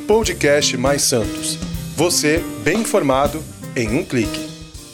Podcast Mais Santos. Você bem informado em um clique.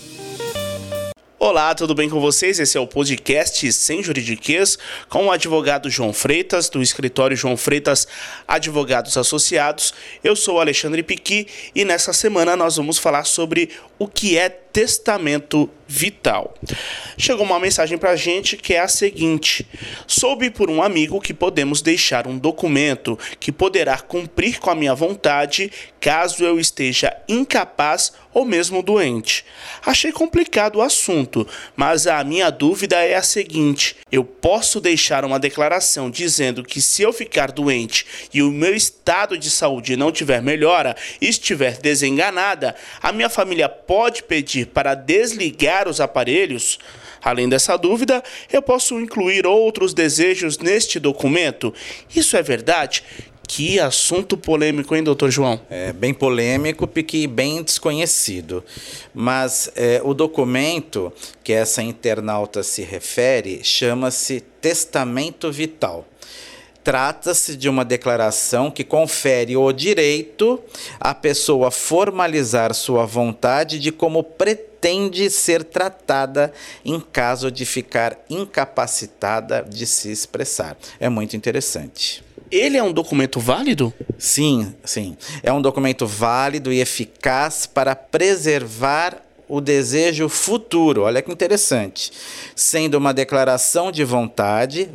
Olá, tudo bem com vocês? Esse é o podcast Sem Juridiquês com o advogado João Freitas, do escritório João Freitas Advogados Associados. Eu sou o Alexandre Piqui e nessa semana nós vamos falar sobre o que é testamento vital. Chegou uma mensagem pra gente que é a seguinte: soube por um amigo que podemos deixar um documento que poderá cumprir com a minha vontade caso eu esteja incapaz ou mesmo doente. Achei complicado o assunto, mas a minha dúvida é a seguinte: eu posso deixar uma declaração dizendo que se eu ficar doente e o meu estado de saúde não tiver melhora e estiver desenganada, a minha família pode pedir para desligar os aparelhos? Além dessa dúvida, eu posso incluir outros desejos neste documento? Isso é verdade? Que assunto polêmico, hein, doutor João? É bem polêmico, porque bem desconhecido. Mas o documento que essa internauta se refere chama-se testamento vital. Trata-se de uma declaração que confere o direito à pessoa formalizar sua vontade de como pretende ser tratada em caso de ficar incapacitada de se expressar. É muito interessante. Ele é um documento válido? Sim. É um documento válido e eficaz para preservar o desejo futuro. Olha que interessante. Sendo uma declaração de vontade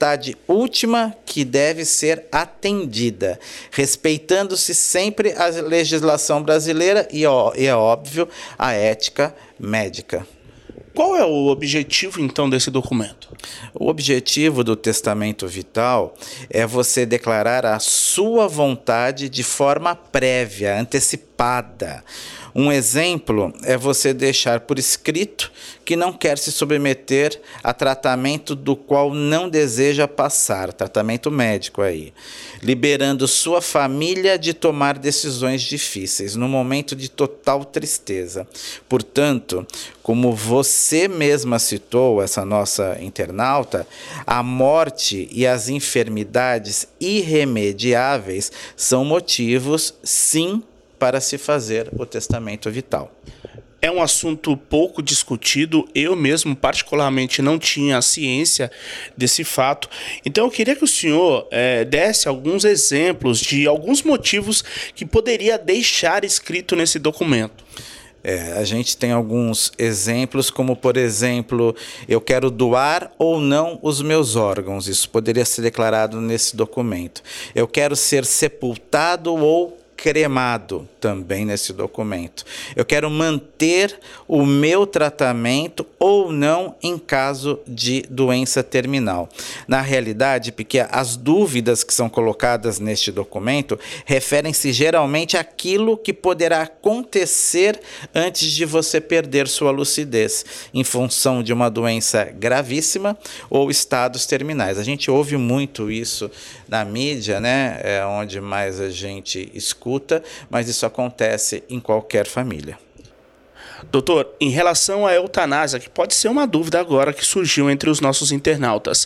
última que deve ser atendida, respeitando-se sempre a legislação brasileira e é óbvio, a ética médica. Qual é o objetivo, então, desse documento? O objetivo do testamento vital é você declarar a sua vontade de forma prévia, antecipada. Um exemplo é você deixar por escrito que não quer se submeter a tratamento do qual não deseja passar, tratamento médico aí, liberando sua família de tomar decisões difíceis no momento de total tristeza. Portanto, como você mesma citou, essa nossa internauta, a morte e as enfermidades irremediáveis são motivos, sim, para se fazer o testamento vital. É um assunto pouco discutido, eu mesmo particularmente não tinha ciência desse fato. Então eu queria que o senhor desse alguns exemplos de alguns motivos que poderia deixar escrito nesse documento. A gente tem alguns exemplos, como por exemplo, eu quero doar ou não os meus órgãos. Isso poderia ser declarado nesse documento. Eu quero ser sepultado ou cremado, também nesse documento. Eu quero manter o meu tratamento ou não em caso de doença terminal. Na realidade, porque as dúvidas que são colocadas neste documento referem-se geralmente àquilo que poderá acontecer antes de você perder sua lucidez, em função de uma doença gravíssima ou estados terminais. A gente ouve muito isso na mídia, né? É onde mais a gente escuta, mas isso acontece em qualquer família. Doutor, em relação à eutanásia, que pode ser uma dúvida agora que surgiu entre os nossos internautas,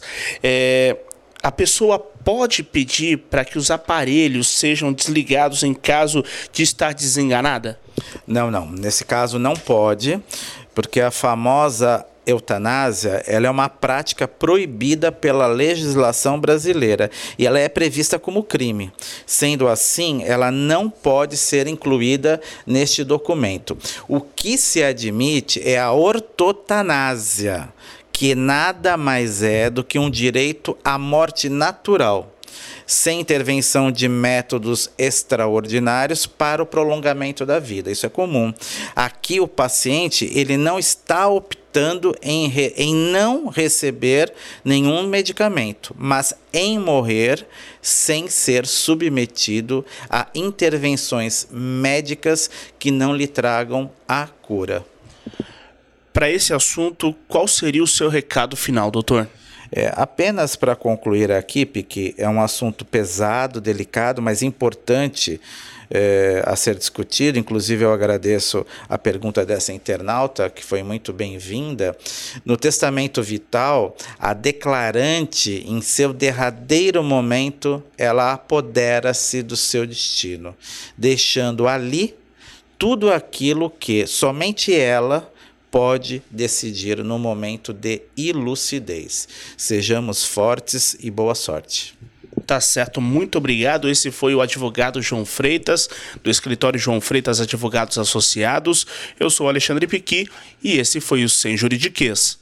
a pessoa pode pedir para que os aparelhos sejam desligados em caso de estar desenganada? Não. Nesse caso não pode, porque a famosa eutanásia, ela é uma prática proibida pela legislação brasileira e ela é prevista como crime. Sendo assim, ela não pode ser incluída neste documento. O que se admite é a ortotanásia, que nada mais é do que um direito à morte natural, sem intervenção de métodos extraordinários para o prolongamento da vida. Isso é comum. Aqui o paciente ele não está optando em não receber nenhum medicamento, mas em morrer sem ser submetido a intervenções médicas que não lhe tragam a cura. Para esse assunto, qual seria o seu recado final, doutor? Apenas para concluir aqui, porque é um assunto pesado, delicado, mas importante a ser discutido. Inclusive, eu agradeço a pergunta dessa internauta, que foi muito bem-vinda. No testamento vital, a declarante, em seu derradeiro momento, ela apodera-se do seu destino, deixando ali tudo aquilo que somente ela pode decidir no momento de ilucidez. Sejamos fortes e boa sorte. Tá certo, muito obrigado. Esse foi o advogado João Freitas, do escritório João Freitas Advogados Associados. Eu sou Alexandre Piqui e esse foi o Sem Juridiquês.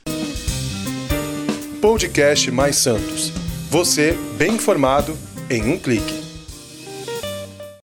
Podcast Mais Santos. Você bem informado em um clique.